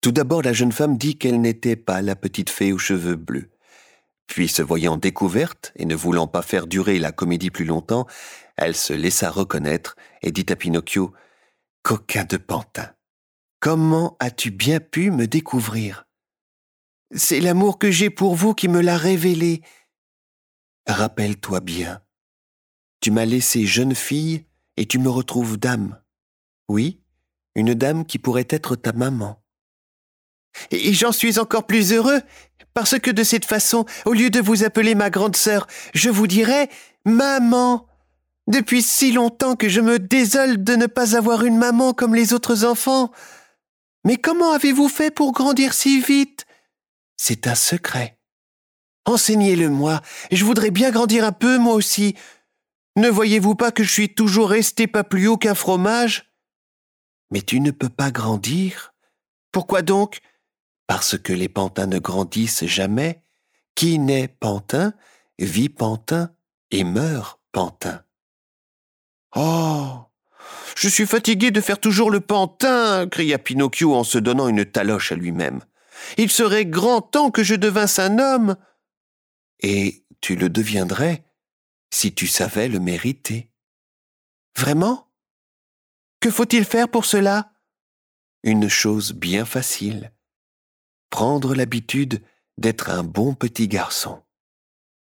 Tout d'abord, la jeune femme dit qu'elle n'était pas la petite fée aux cheveux bleus. Puis, se voyant découverte et ne voulant pas faire durer la comédie plus longtemps, elle se laissa reconnaître et dit à Pinocchio « Coquin de pantin, comment as-tu bien pu me découvrir ? C'est l'amour que j'ai pour vous qui me l'a révélé. Rappelle-toi bien, tu m'as laissé jeune fille et tu me retrouves dame. Oui, une dame qui pourrait être ta maman. Et j'en suis encore plus heureux, parce que de cette façon, au lieu de vous appeler ma grande sœur, je vous dirai « maman ». Depuis si longtemps que je me désole de ne pas avoir une maman comme les autres enfants. Mais comment avez-vous fait pour grandir si vite ? C'est un secret. Enseignez-le-moi, je voudrais bien grandir un peu moi aussi. Ne voyez-vous pas que je suis toujours resté pas plus haut qu'un fromage ? Mais tu ne peux pas grandir. Pourquoi donc ? Parce que les pantins ne grandissent jamais. Qui naît pantin, vit pantin et meurt pantin. Oh, je suis fatigué de faire toujours le pantin, cria Pinocchio en se donnant une taloche à lui-même. Il serait grand temps que je devinsse un homme. Et tu le deviendrais si tu savais le mériter. Vraiment ? Que faut-il faire pour cela ? Une chose bien facile. Prendre l'habitude d'être un bon petit garçon.